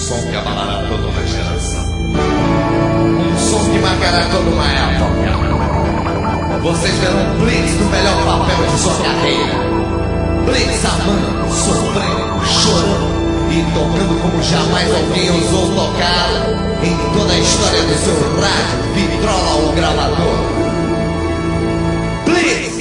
som que abalará toda uma geração. Um som que marcará toda uma época. Vocês verão Blitz no melhor papel de sua carreira. Blitz amando, sofrendo, chorando e tocando como jamais alguém ousou tocar em toda a história do seu rádio, vitrola ou gravador. Blitz!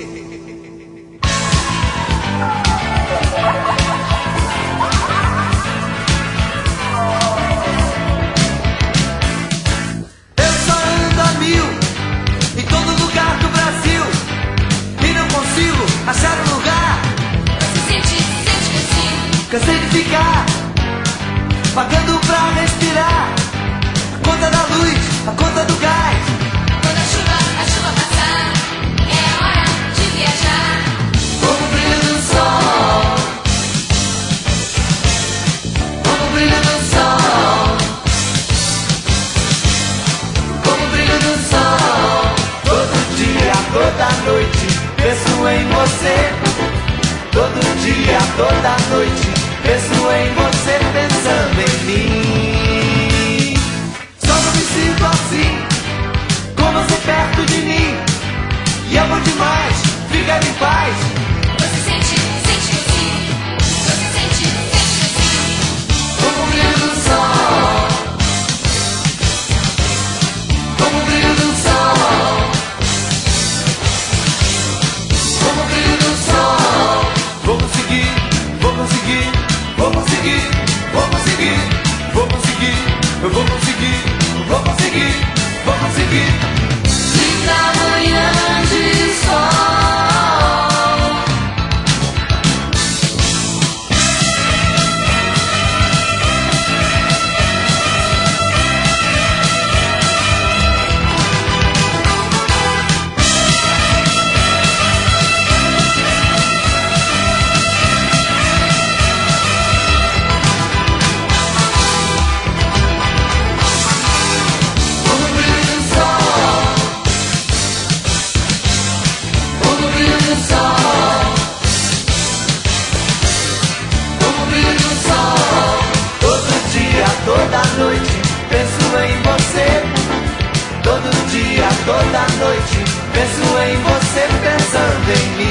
Eu só ando a mil em todo lugar do Brasil e não consigo achar um lugar. Cansei de ficar pagando pra respirar. A conta da luz, a conta do gás. Quando a chuva passar, é hora de viajar. Como o brilho do sol, como o brilho do sol, como o brilho do sol. Todo dia, toda noite, penso em você. Todo dia, toda noite, penso em você, pensando em mim. Só não me sinto assim, com você perto de mim. E é bom demais ficar em paz. Você sente assim. Você sente assim. Como o brilho do sol, como o brilho do sol, como o brilho do sol. Vou conseguir, vou conseguir, vou conseguir, vou conseguir, vou conseguir, eu vou conseguir, vou conseguir, vou conseguir. Linda manhã de sol. Como o brilho do sol, como o brilho do sol, como o brilho do sol. Todo dia, toda noite, penso em você. Todo dia, toda noite, penso em você, pensando em mim.